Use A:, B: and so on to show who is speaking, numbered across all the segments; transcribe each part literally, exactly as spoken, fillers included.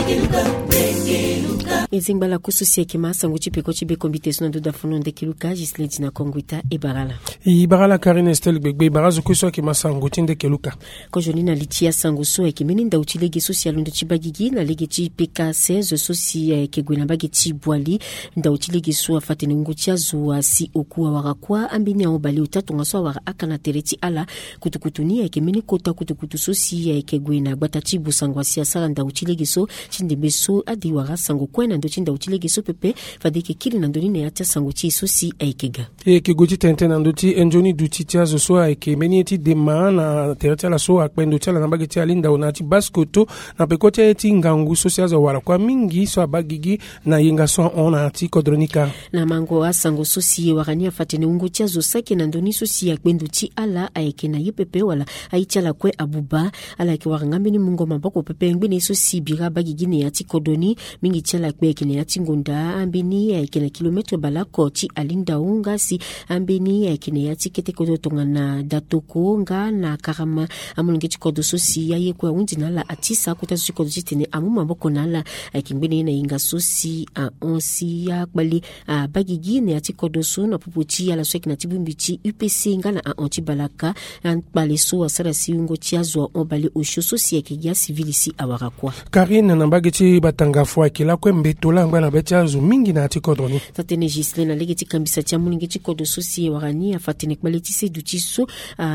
A: Ezingbala kususi kima sangu chipeko chibe kombiteso ndo da fono ndekeluka Gisle Dina Kongwita e Barala.
B: I Barala Karine Estelle Gbegbe barazo kuso kima sangu tindekeluka.
A: Ko joni na litia sangu so ekimeni nda uchilege social ndo chibagigi na lege chi P K seize sosi kegwena bagi chi bwali nda uchilege so afatene ngutia zuwa si okuwa warakwa ambini obali utatu ngaso wara akana tereti ala kutukutuni ekimeni kota kutukutu sosi kegwena batachi busangwa siasa nda uchilege so chinde beso adi wara sangu kwena ndo chinda uchilege so pepe fadike kili na ndoni ne atia sangu chi sosi aikega
B: e kegoji tente na ndoti enjoni duti tia zo so aike menieti de maana tereti ala so akpendo tia na bageti alinda onati baskoto na pekoti eti ngangu sosi za wara kwa mingi so abagigi na yenga so ona ati kodronika
A: na mango asango sosi warania fatene ungo tia zo sake na ndoni sosi akpendo ti ala aike na yepepe wala aitia la kwe abuba ala ke warangambe ni mungo maboko pepe ngbe ne sosi bira bagigi ne ati kodoni mingi tia la kwe kene ati ngonda ambeni aike na kilometro balako ti alinda unga si ambeni aike ne ati kete kodo tonga na datoko nga na karama amulunge ti kodo sosi ya ye kwa undi na la atisa kuta sosi kodo tene amu maboko na la aike ngbe ne na inga sosi a onsi ya kbali a bagigi ne ati kodo so na puputi ala sweki na tibumbi ti U P C nga na a onti balaka an bale so asara si ungo ti azo on bale osho sosi yake ya civilisi awarakwa
B: Karine na bageti batanga fwa kila kwe mbetola ngba na beti azo mingi na ati kodroni
A: tatene Gisle na legeti kambisa ti amulinge ti kodo sosi warani afatene kbale ti se duti so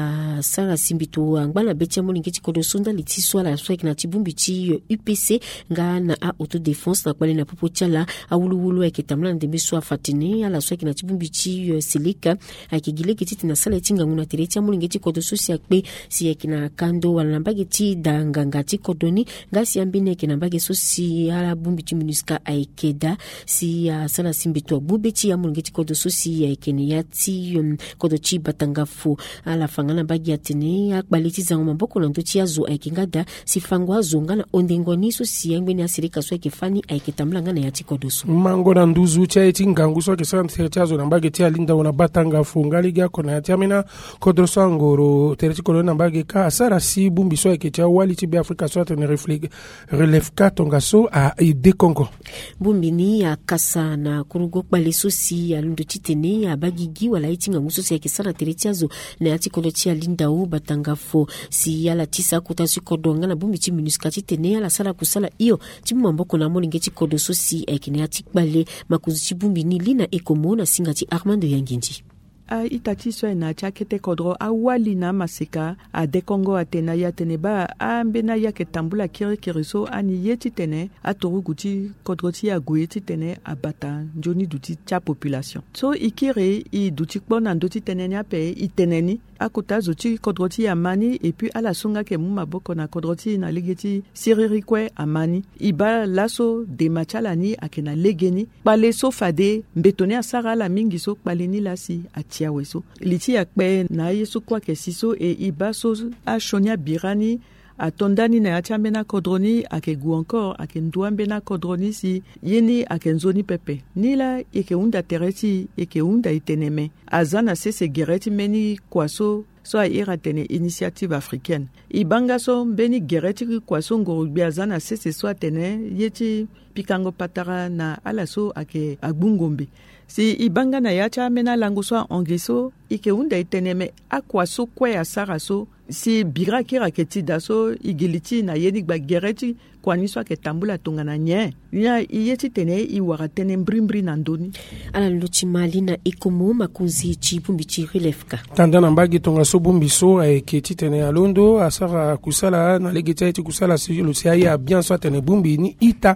A: a sara simbito ngba na beti amulinge ti kodo sonda li ti so ala sweki na tibumbi ti U P C nga na a autodefense na kbale na puputi ala awuluwulu yake tamla ndembe so afatene ala sweki na tibumbi ti silika ake gileke ti na sala ti ngangu na tere ti amulinge ti kodo sosi akpe si yake na kando wala na bage ti danganga ti kodoni nga si ambine yake na bage sosi ala bumbi ti minuska aikeda si uh, sala simbito bube ti amulinge ti kodo sosi yake ne ya ti um, kodo ti batanga fu ala fangana bage atene akbali ti zango maboko na ndo ti azo aike ngada si fango azo nga na ondengoni sosi yangbe ni asirika so yake fani aike tamla nga na ya ti kodo so
B: mango na nduzu cha eti ngangu so ke sala ti azo na bage ti alinda ona batanga fu ngali ga kona ya ti amina kodo so ngoro tereti kodo na bage ka asara si bumbi so yake ti wali ti be Afrika so atene refleg relève ka tonga so a ide Kongo
A: bumbi ni ya kasa na kurugo kbale sosi ya lundo ti tene ya bagigi wala iti ngangu sosi yake sara tereti azo na ati kodo ti alinda u batanga fo si yala tisa kuta si kodo nga na bumbi ti minuska ti tene yala sala kusala iyo ti mboko na molinge ti kodo sosi yake ne ati kbale makuzi ti bumbi ni lina ekomo na singa ti Armando Yanginji
C: a itati so na chakete kodro awali na masika a de Congo atena ya teneba a mbena ya ketambula kiri kiriso ani yeti tene a toruguti kodroti a gueti tene a bata njoni duti cha population so ikire i duti kpona ndoti teneni ape iteneni akuta zoti kodroti ya mani et puis ala sunga ke muma boko na kodroti na legeti siririkwe amani iba laso de machalani akena legeni bale so fade mbetone asara la mingi so baleni lasi ati Weso. Liti yakpe na yesu kwa kesiso e ibaso a shonya birani a tondani na yachambena kodroni ake gu encore ake nduambena kodroni si yeni ake nzoni pepe nila eke unda tereti eke unda iteneme azana sese gereti meni kwaso so a ira tene initiative africaine ibanga so mbeni gereti kwaso ngorugbi azana sese so atene yeti pikango patara na alaso ake agbungombe si ibanga na yacha mena lango so angleso ike unda iteneme akwaso kwe asara so si bira kira keti daso igiliti na yeni gba gereti kwa niswa ke tambula tonga na nye nya iyeti tene iwara tene mbrimbri na ndoni
A: ala luchi mali na ikomo makuzi chi bumbi chi relefka
B: tanda na mbagi tonga so bumbi so e keti tene alondo asara kusala na legeta eti kusala si lo si ya bien so tene bumbi ni ita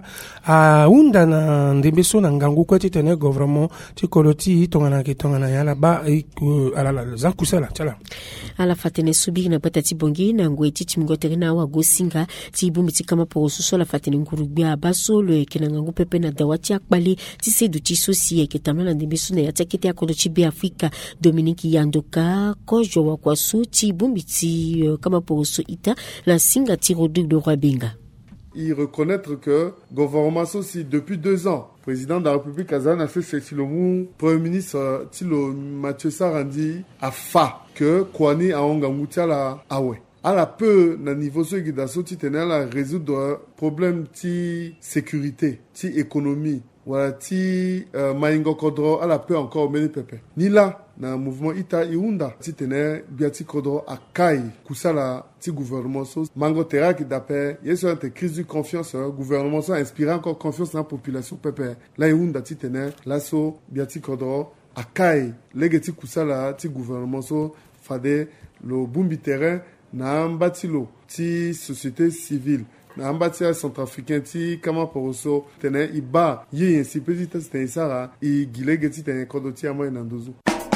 B: a unda na ndembe so na ngangu kweti tene gouvernement ti koloti tonga na ke tonga na yala ba ala la za kusala chala
A: ala fatene subi na patati bongi na ngweti timingotere na wa gosinga ti bumbi ti kama po so la fatene ngurubia baso le kenanga ngupepe na dawati akbali ti sedu ti sosi e ketamana ndembe so na yatakete akodo ti be Afrika Dominique Yandoka kojo wa kwasu ti bumbi ti uh, kama po so ita la singa ti Rodrigue de Rwabenga.
D: Y reconnaître que gouvernement aussi depuis deux ans président de la République Kazan a fait ce le premier ministre Tilo Mathieu Sarandi a fa que Kwani a ongamutia la awe à la peu na niveau ceux qui dasso ti tenait la résoudre problème ti sécurité ti économie voilà ti euh, maingo kodro à la peu encore meni pepe ni là na mouvement ita iunda ti tenait biati kodro akai kusala ti gouvernement so mango terra qui d'après yeso une crise de confiance euh, gouvernement so inspiré encore confiance dans la population pepe là iunda ti tenait là so biati kodro akai legeti kusala ti gouvernement so fade le bumbi terrain na mbatilo ti société civile na mbati ya centrafricain ti kama poroso tene iba yi ainsi petit tene sara i gilegeti tene kodoti amo nandozu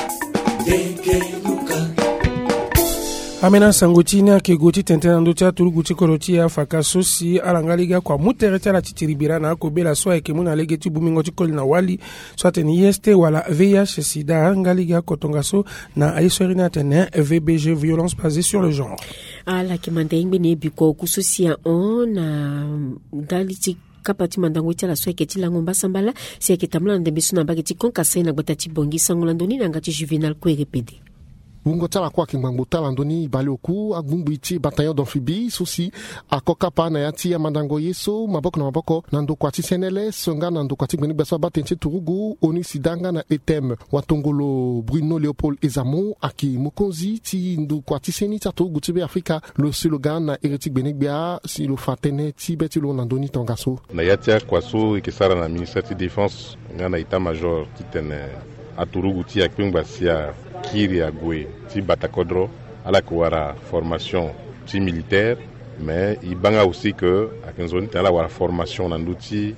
B: amena sangotini ake goti tentena ndo tia tulu guti koroti ya fakaso si alangaliga kwa mutere tia la titiribira na akobela so eke muna legeti bumingo tikoli na wali so ateni yeste wala V I H sida ngaliga kotongaso na aisorina tene V B G violence basée sur le genre
A: ala kimanda ingbe ne biko kususia on na daliti kapati mandango tia la so eke tilango mbasambala si eke tamla ndembesu na bageti konka saina batati bongi sangolandoni na ngati juvenal ko répété
E: bungo tala kwa kimbango tala ndoni balioku agbumbu iti bataillon d'amphibie susi akoka pa na yati ya mandango yeso maboko na maboko na ndokwati senele songa na ndokwati gbeni beso batenche turugu oni sidanga na etem watongolo Bruno Léopold Ezamo aki mokonzi ti ndokwati seni ta turugu tibe Afrika le slogan na eretik benebia si lo fatene ti beti lo ndoni tongaso
F: na yati kwa so ikisara na ministère de défense ngana ita major kitene aturugu ti akpengbasia kiri agwe ti batakodro ala kuwara formation ti militaire mais ibanga aussi que akinzoni tala wara formation na nduti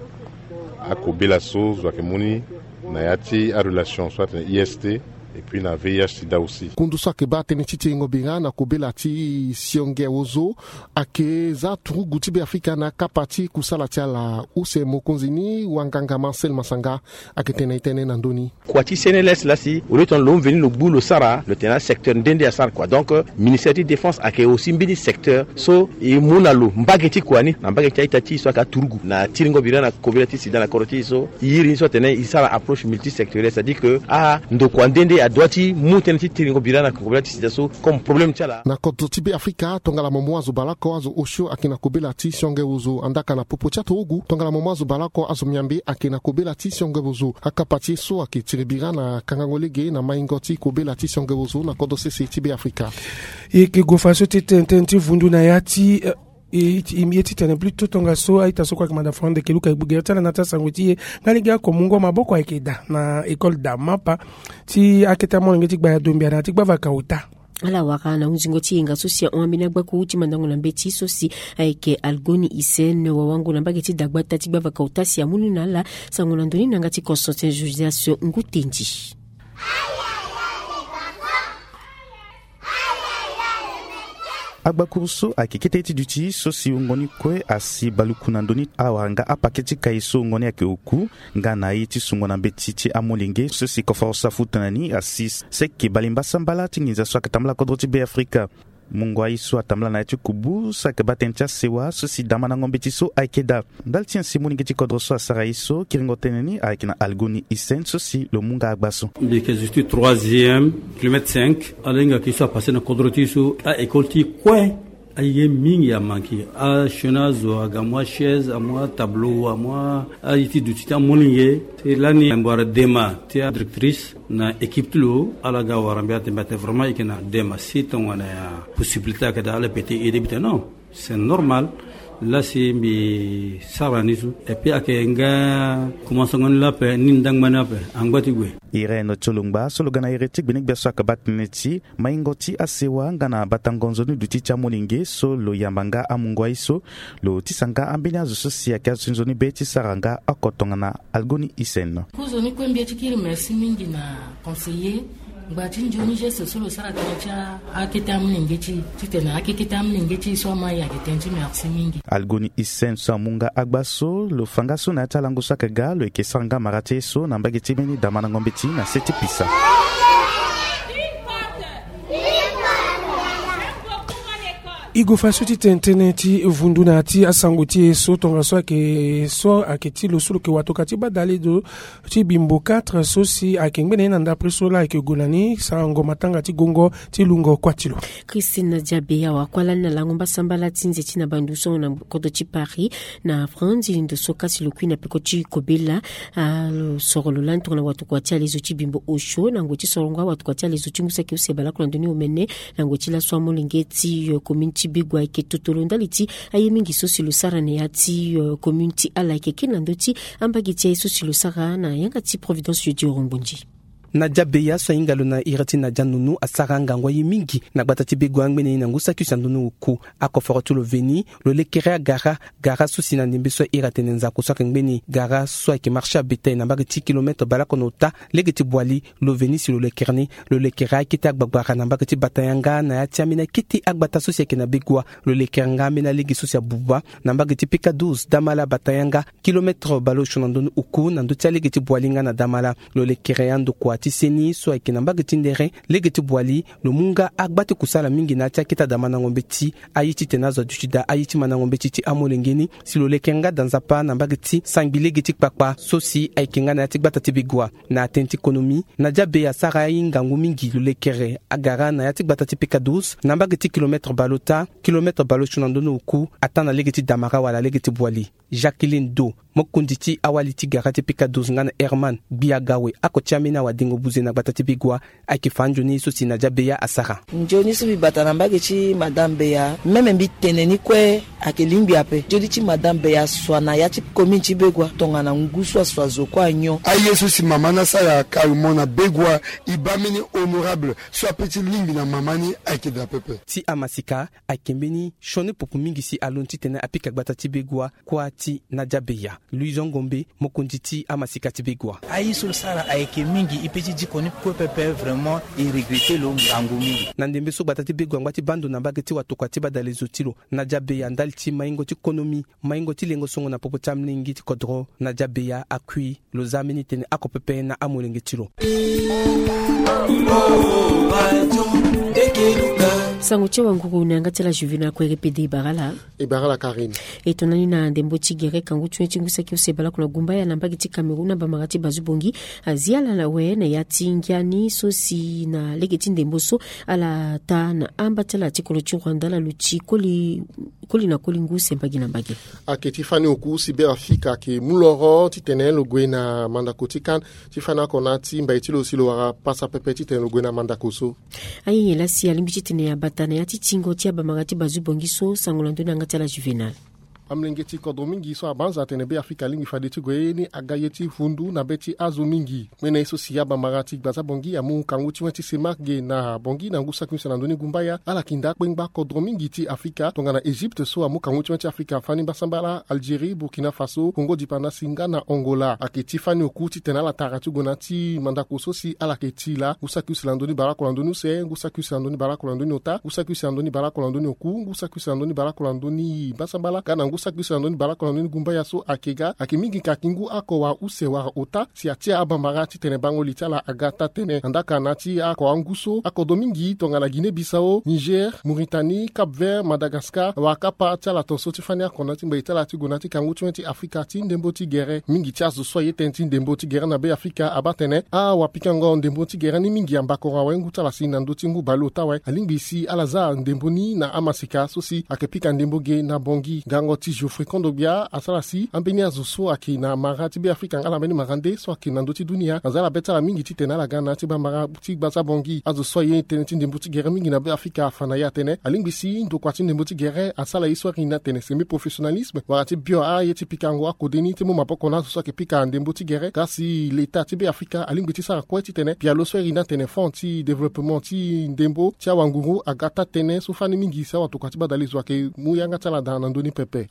F: akobela so zwa kemuni na yati a relation soit I S T et puis na V I H sida aussi
E: kundusa ke ba tene titi ngobinga na kobela ti sionge ozo ake za turugu ti be Afrika na kapati kusala tia la use mokonzini wanganga Marcel Masanga ake tene tene na ndoni
G: kwa ti Sénégal là si au lieu ton l'homme venu le bout le Sahara le tenant secteur ndende ya sar quoi donc ministère de défense ake aussi mbini secteur so e munalo mbageti kwani na mbageti itati so aka turugu na tiringo bira na kobela ti sida na koroti so yiri so tene isala approche multisectorielle c'est-à-dire que ah ndo kwa ndende adwati muteneti tiringo birana kobela tisidaso comme problème tiala
E: na kototibe Afrika tongala momwazo balako azo osho akina kobela ti songe uzo andaka na popo cha togu tongala momwazo balako azo myambe akina kobela ti songe uzo akapati so akitiribira na kangangolege na maingoti kobela ti songe uzo na kodose se tibe Afrika
B: e ke gofaso tententi vundu na yati e imieti tene plutôt tonga so aita so kwa kamanda fonde keluka ibugerta na nata sangutie ngaliga ko mungo maboko akeda na école da mapa ti aketa mo ngeti gba dombia na ti gba vakauta
A: ala waka na unzingoti inga sosia oamina gba ku uti mandango na mbeti sosi aike algoni isen wa wangu na bageti dagba tati gba vakauta si amunu na la sangona ndoni na ngati Constantin Josias ngutendi
H: agbakuruso akikete duti sosi ngoni kwe asi balukuna ndoni awanga apaketi kaiso ngoni ake oku ngana iti sungona betiti amolinge sosi kofa futanani asis seki balimba sambala tingiza so akatamla kodroti be Afrika mungwa iso atamla na kubu sak batencha sewa sosi damana ngombeti so aikeda daltien simoni ngeti kodroso asara iso kiringoteneni aikina algoni isen sosi lo munga agbaso
I: de que je suis troisième kilomètre cinq alenga qui soit passé na kodroti so a école ti kwe aye mingi ya manki a chenazo aga moi chaise à moi tableau à moi a iti du tita molinge te lani mbara dema te directrice na équipe lo ala ga warambia te mate vraiment ikena dema si ton wana ya possibilité ka dala pété et débiter non c'est normal là c'est mi saranisu et puis akenga commence ngon la pe nindang manape angwati gwe
H: Irene Cholungba sologana eretik benik beso akabatneti maingoti asewa ngana batangonzoni duti cha molinge so lo yambanga amungwa iso lo tisanga ambenya zo sosia kasunzoni beti saranga akotongana algoni isen
J: kuzoni kwembia tikiri merci mingi na conseiller ngati njoni jesu solo sara tacha aketa mningechi titena aketa mningechi so ma ya ketenji merci mingi
H: algoni isen so munga agbaso lo fangaso na talango sakaga lo ekesanga marate so na mbageti beni damana ngombeti na seti pisa
B: Igo faso ti tentene ti vunduna ti asango ti so tonga so ke so aketi lo sulu ke watoka ti badali do ti bimbo quatre so si akengbe na nda preso la ke golani sango matanga ti gongo ti lungo kwatilo.
A: Christine Diabea wa kwala na lango basambala tinze ti na banduso na kodo ti Paris na France ndo so kasi lo kwina peko ti kobela lo sorolo lanto na watu kwa ti alezo ti bimbo osho na ngoti soronga watu kwa ti alezo ti musa ke usebala kwa ndoni omene na ngoti la so molenge ti community bigwa ke tutulunda liti aye mingi so si lo sara ne ati uh, community ala ke kinando ti ambagi ti so si lo sara na yanga ti Providence yo di Orombonji.
K: Na Diabea so ingalo na irati na janunu asaranga ngwa mingi na gbata ti begwa ngmene na ngusa ki sandunu ku akoforo tu lo veni lo lekere gara gara susi na ndimbe so irati nenza ko so ngmene gara so ki marché à bétail na bagi ti kilomètre bala konota legeti boali lo veni si lo lekerni lo lekere ki ta gbagbara na bagi ti batayanga na ati amina kiti agbata susi ki na begwa lo lekeranga mena legi susi buba na bagi ti pika douze damala batayanga kilomètre balo shonandunu uku na ndo ti legeti boalinga na damala lo lekere ando kwa ti seni so ikinamba gitindere legeti bwali lo munga agbati kusala mingi na tia kita damana ngombe ti ayiti tenazo dushida ayiti mana ngombe ti amolengeni silo lekenga danzapa na mbagiti sangbile giti kpakpa sosi aikinga na tigbata tibigwa na atenti ekonomi na Diabea sara ingangu mingi lo lekere agara na tigbata tipika douze na mbagiti kilomètre balota kilomètre balo chunandono uku atana legeti damara wala legeti bwali Jacqueline Do mokunditi awaliti garati pika douze ngana Herman Biagawe ako chamina wa dingo buze na batati bigwa akifanjo ni so sina Diabea asara
L: njoni so bibata na mbage madame Bea meme mbitene ni kwe akelimbi ape jodi chi madame Bea swana ya chi kominchi begwa tonga na nguswa swazo kwa nyo
M: aye so si mamana sala kalmona begwa ibamini honorable so apeti limbi na mamani akida pepe
K: ti amasika akembeni shone popu mingi si alonti tene apika batati begwa kwa ti na Diabea Louison Ngombe mokunditi amasika tibigwa
N: ayi sul sara ayeke mingi ipeti jikoni ko pepe vraiment i regretter lo ngangu mingi
K: na ndembe so batati bigwa ngati bando na bageti watoka ti badale zotilo na Diabea ndal ti maingo ti ekonomi maingo ti lengo songo na popo tamlingi ti kodro na Diabea akui lo zamini tene ako pepe na amolenge tilo
A: sango che wangugu nanga tela juvena ko repede barala
E: e barala Karine
A: e tonani na ndembo tigere kangu tshwetshi ngusa ki usebala kuna gumba ya nambagi ti Cameroun ba magati bazubongi aziala la we na yatingiani sosi na legeti ndembo so ala ta na ambatela ti kolo ti Rwanda la luchi koli koli na koli nguse mbagi na mbagi
E: aketi fani oku sibe afika ke muloro ti tene lo gwena mandako ti kan ti fana kona ti mbaiti lo silo wara pasa pepe ti tene lo gwena mandako so
A: ayi la si alimbi ti tene ya batana ya ti tingo ti ba magati bazubongi so sangolando na ngati la juvenal
E: amlengeti kodo mingi so abanza tene be Afrika lingi fadeti goyeni agayeti fundu na beti azo mingi mena iso siyaba marati baza bongi amu kanguti wati semarge na bongi na ngusa kunsa na ndoni gumbaya ala kinda kwengba kodo mingi ti Afrika tonga na Egypte so amu kanguti wati Afrika fani basambala Algerie Burkina Faso Congo dipana singa na Angola aketi fani okuti tena la taratu gonati mandako so si ala keti la ngusa kunsa na ndoni barako na ndoni se ngusa kunsa na ndoni barako na ndoni ota ngusa kunsa na ndoni barako na ndoni oku ngusa kunsa na ndoni barako na ndoni basambala kana sakusa ndoni barako na ndoni gumba ya so akega akimingi kakingu ako wa use wa ota si atia abambara ti tene bango litala agata tene andaka na ti ako anguso ako domingi tonga na Guinée Bissau Niger Mauritanie Cap Vert Madagascar wa kapa tia la tonso ti fania kona ti mbaita la ti gonati kangu ti Afrika ti ndembo ti gere mingi ti azo so yete ti ndembo ti gere na be Afrika abatene a wa pikango ndembo ti gere ni mingi ambako wa wengu tala si nando ti ngu balota we alingi si alaza ndembo ni na amasika so si akepika ndembo ge na bongi gango ti Geoffrey Kondobia asalasi ambeni azuso aki na marati be Afrika ngala beni marande so aki nando ti dunia azala beta la mingi ti tena la gana ti ba marati baza bongi azuso ye tene ti ndembo ti gere mingi na be Afrika fana ya tene alingi si ndo kwa ti ndembo ti gere asala histoire ina tene semi professionnalisme warati bio a ye ti pikango akodeni ti mo mapoko na so aki pika ndembo ti gere kasi l'état ti be Afrika alingi ti sara kwa ti tene pia lo so ina tene fond ti développement ti ndembo ti wanguru agata tene so fani mingi sa watu kwa ti badali zo ke muyanga tala da nandoni pepe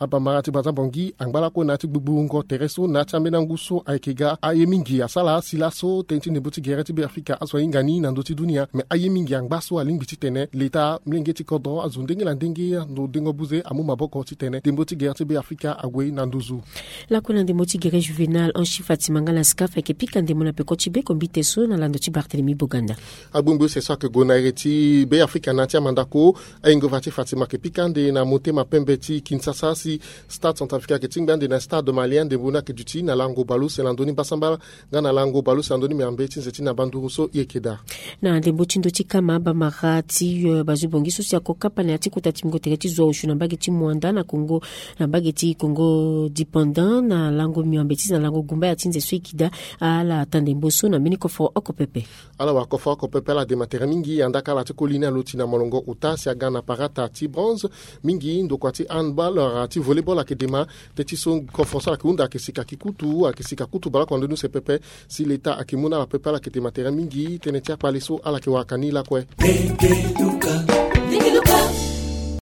E: bamara ti bazabongi angbala ko na ti gbubungo tereso na chamena nguso aikega aye mingi asala silaso tenti ne boti gere ti be Afrika aswa ingani na ndoti dunia me aye mingi angbaso aling biti tene leta mlenge ti kodro azundenge la ndenge no dengo buze amu maboko ti tene demboti gere ti be Afrika agwe na nduzu
A: la ko na ndemoti gere juvenal en chifati mangala skafa ke pika ndemona pe kochibe kombite so na lando ti Barthélemy Boganda
E: agbumbu c'est ça que gona reti be Afrika na ti amandako aingovati fatima ke pikande na motema pembe ti Kinshasa si stade Centrafrica ke tingbande na stade malien de bona ke duti na lango balu se landoni basamba nga na lango balu se landoni miambe ti nzeti na banduru so yekeda
A: na ndembo tindo ti kama bamara ti uh, bazubongi so si akokapa na ti kota ti mgotere ti zo ushu na mbage ti mwanda na Congo na mbage ti Congo dependant na lango miambe ti na lango gumba ya ti nze so yekida ala tandembo so na mini kofo okopepe
E: ala wa kofo okopepe la de materi mingi andaka la ti kolina loti na molongo uta si agana parata ti bronze mingi ndoko ti handball ti volleyball akedema te ti so konfonsa akiunda akesika kikutu akesika kutu bala kwando nu se pepe si leta akimuna la pepe la kete materi mingi tene ti apale so ala ke wakani la kwe